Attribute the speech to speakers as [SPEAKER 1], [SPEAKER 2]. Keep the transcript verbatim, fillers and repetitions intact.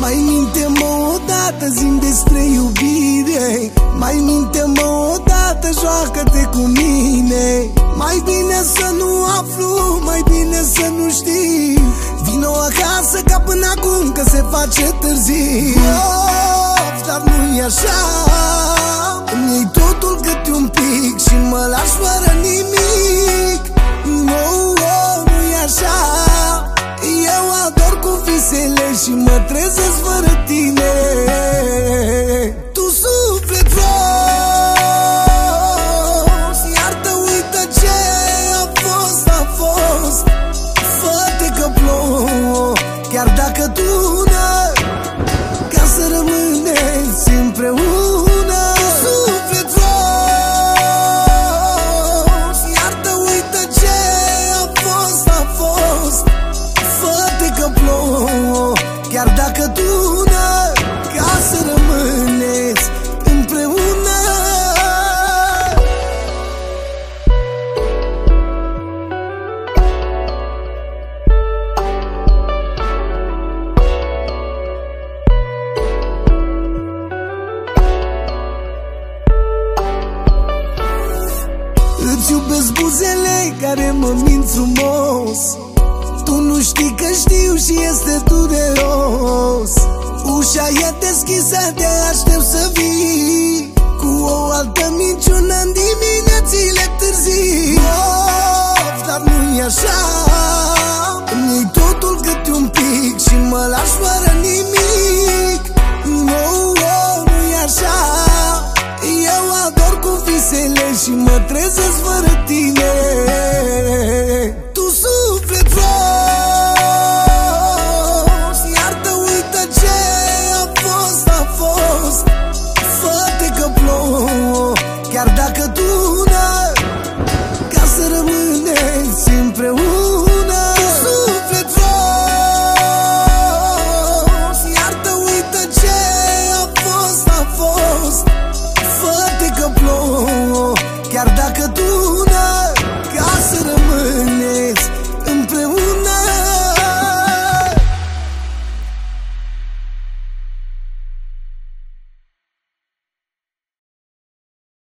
[SPEAKER 1] Mai minte-mă odată, zi-mi despre iubire. Mai minte-mă odată, joacă-te cu mine. Mai bine să nu aflu, mai bine să nu știi. Vino acasă ca până acum, că se face târziu. Of, dar nu-i așa. Îmi iei totul câte un pic și mă lași fără nimic. No, oh, nu-i așa. Eu ador cu visele și mă trezesc fără tine. Tu suflet frumos, iartă, uită ce a fost, a fost. Fă-te că plouă, chiar dacă tună, ca să rămâneți împreună. Suflet frumos, iartă, uită ce a fost, a fost. Fă-te că plouă, chiar dacă tună, ca să rămâneți împreună. Îți iubesc buzele care mă mint frumos. Tu nu știi că știu și este dureros. Ușa e deschisă, te aștept să vii cu o altă minciună în diminețile târzii. Of, dar nu-i așa. Îmi iei totul câte un pic și mă lași fără nimic. No, oh, nu-i așa. Eu ador cu visele și mă trezesc fără tine. Tu suflet frumos, iartă, uită ce a fost, a fost. Fă-te că plouă, chiar dacă tună, ca să rămâneți împreună. Tu suflet frumos, iartă, uită ce a fost, a fost. Fă-te că plouă, chiar dacă tună,